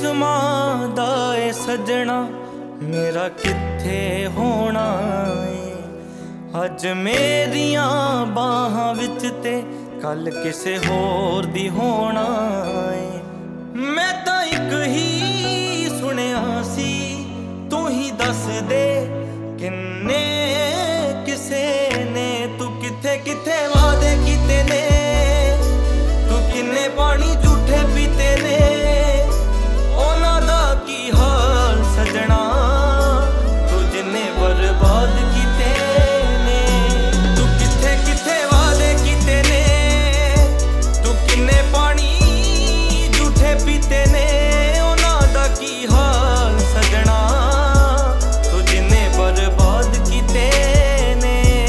किस्मां दा ए सजना मेरा कित्थे होना है। अज मेरियां बाहां विच ते कल किसे होर दी होना है। मैं तां इक ही सुनिया सी तू ही दस दे किन्ने किसे ने तू किथे किथे वादे कीते ने तू किन्ने पानी झूठे पीते ने उन्हां दा की हाल सजना तू जिन्ने बर्बाद कीते ने तू किथे किथे वादे कीते ने तू किन्ने पानी झूठे पीते ने उन्हां दा की हाल सजना तू जिन्ने बर्बाद कीते ने।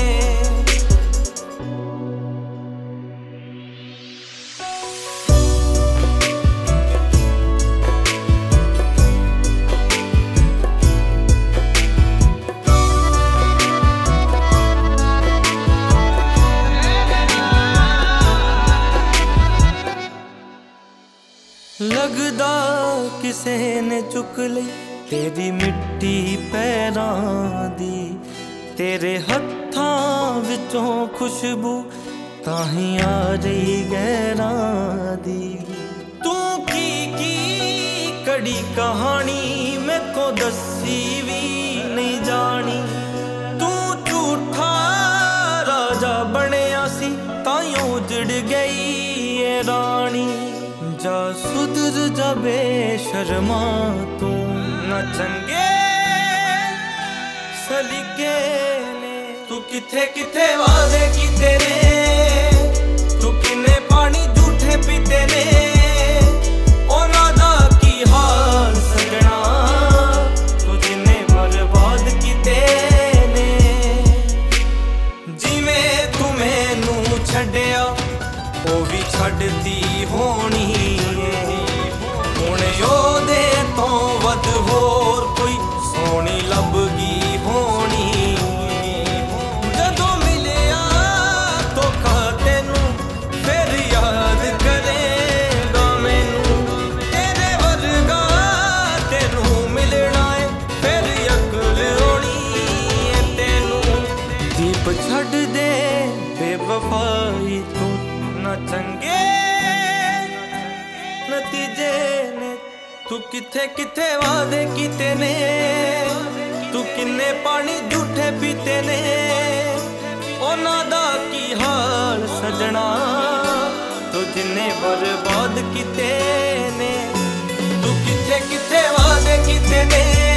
लगदा किसे ने चुक लई तेरी मिट्टी पैरां दी तेरे हत्थां विचों खुशबू ताहीं आ रही गैरां दी। तू की कड़ी कहानी मैं को दसी भी नहीं जानी तू झूठा राजा बनिया सी ताइयों उजड़ गई ये रानी। जा सुधर जा बेशर्मा तू न चंगे सलीके ने तू किथे किथे वादे कीते ने तू किन्ने पानी झूठे पीते ने उन्हां दा की हाल सजना तू जिन्ने बर्बाद कीते ने। जिवें तू मैनू छड्डिया ओ भी छड्डदी होनी हुण ओहदे तो वध होर कोई सोहनी लभगी होनी। जदों मिलिया धोखा तैनू फिर याद करेगा मैनू तेरे वर्गा तैनू मिलना है फिर अकल होनी है तैनू। दीप छड्ड दे बेवफाई तू न चंगे नतीजे ने तू किथे किथे वादे कीते ने तू किन्ने पानी झूठे पीते ने उन्हां दा की हाल सजना तू जिन्ने बर्बाद कीते ने तू किथे किथे वादे कीते ने।